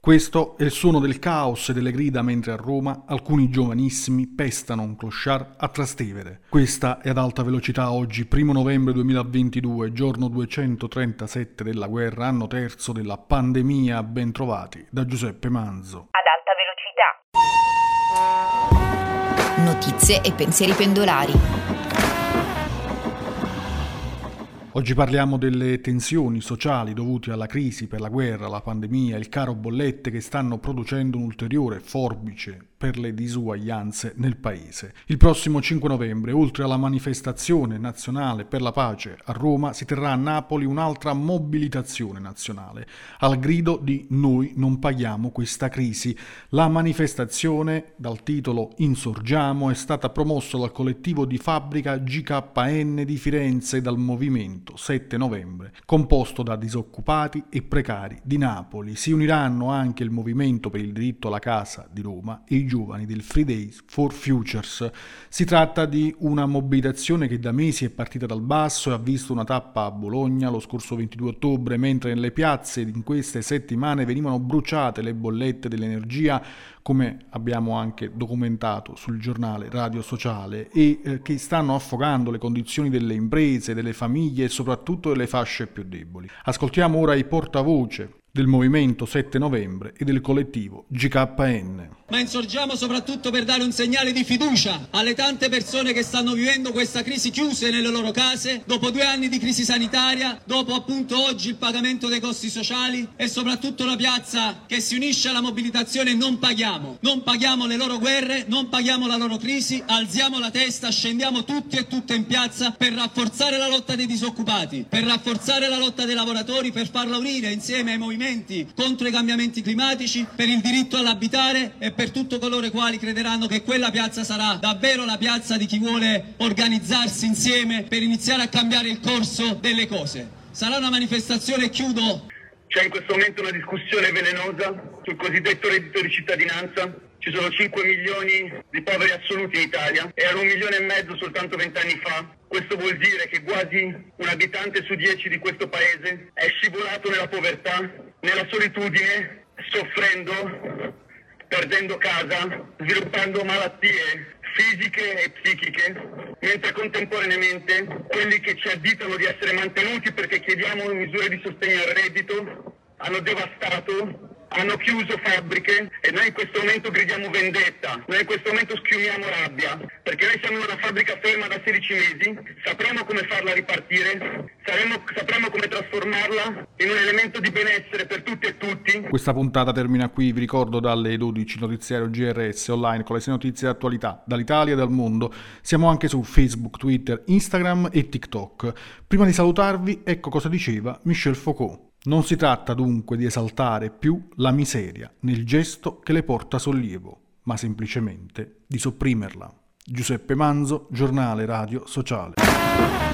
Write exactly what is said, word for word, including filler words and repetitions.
Questo è il suono del caos e delle grida mentre a Roma alcuni giovanissimi pestano un clochard a Trastevere. Questa è Ad Alta Velocità oggi, primo novembre duemilaventidue, giorno duecentotrentasette della guerra, anno terzo della pandemia. Ben trovati da Giuseppe Manzo. Ad Alta Velocità. Notizie e pensieri pendolari. Oggi parliamo delle tensioni sociali dovute alla crisi per la guerra, la pandemia, il caro bollette che stanno producendo un'ulteriore forbice per le disuguaglianze nel paese. Il prossimo cinque novembre, oltre alla manifestazione nazionale per la pace a Roma, si terrà a Napoli un'altra mobilitazione nazionale, al grido di "Noi non paghiamo questa crisi". La manifestazione, dal titolo Insorgiamo, è stata promossa dal collettivo di fabbrica G K N di Firenze e dal movimento sette novembre, composto da disoccupati e precari di Napoli. Si uniranno anche il movimento per il diritto alla casa di Roma e i giovani del Fridays for Futures. Si tratta di una mobilitazione che da mesi è partita dal basso e ha visto una tappa a Bologna lo scorso ventidue ottobre, mentre nelle piazze in queste settimane venivano bruciate le bollette dell'energia, come abbiamo anche documentato sul giornale Radio Sociale, e eh, che stanno affogando le condizioni delle imprese, delle famiglie e soprattutto delle fasce più deboli. Ascoltiamo ora i portavoce del movimento sette novembre e del collettivo G K N. Ma insorgiamo soprattutto per dare un segnale di fiducia alle tante persone che stanno vivendo questa crisi chiuse nelle loro case, dopo due anni di crisi sanitaria, dopo appunto oggi il pagamento dei costi sociali, e soprattutto una piazza che si unisce alla mobilitazione Non paghiamo. Non paghiamo le loro guerre, non paghiamo la loro crisi, alziamo la testa, scendiamo tutti e tutte in piazza per rafforzare la lotta dei disoccupati, per rafforzare la lotta dei lavoratori, per farla unire insieme ai movimenti contro i cambiamenti climatici, per il diritto all'abitare e per tutti coloro i quali crederanno che quella piazza sarà davvero la piazza di chi vuole organizzarsi insieme per iniziare a cambiare il corso delle cose. Sarà una manifestazione, chiudo. C'è in questo momento una discussione velenosa sul cosiddetto reddito di cittadinanza. Ci sono cinque milioni di poveri assoluti in Italia, erano un milione e mezzo soltanto vent'anni fa. Questo vuol dire che quasi un abitante su dieci di questo paese è scivolato nella povertà, nella solitudine, soffrendo, perdendo casa, sviluppando malattie fisiche e psichiche, mentre contemporaneamente quelli che ci additano di essere mantenuti perché chiediamo misure di sostegno al reddito hanno devastato, hanno chiuso fabbriche, e noi in questo momento gridiamo vendetta, noi in questo momento schiumiamo rabbia, perché noi siamo in una fabbrica ferma da sedici mesi, sapremo come farla ripartire, saremo, sapremo come trasformarla in un elemento di benessere per tutti e tutti. Questa puntata termina qui, vi ricordo dalle dodici notiziario G R S online con le sei notizie di attualità dall'Italia e dal mondo. Siamo anche su Facebook, Twitter, Instagram e TikTok. Prima di salutarvi, ecco cosa diceva Michel Foucault. Non si tratta dunque di esaltare più la miseria nel gesto che le porta sollievo, ma semplicemente di sopprimerla. Giuseppe Manzo, Giornale Radio Sociale.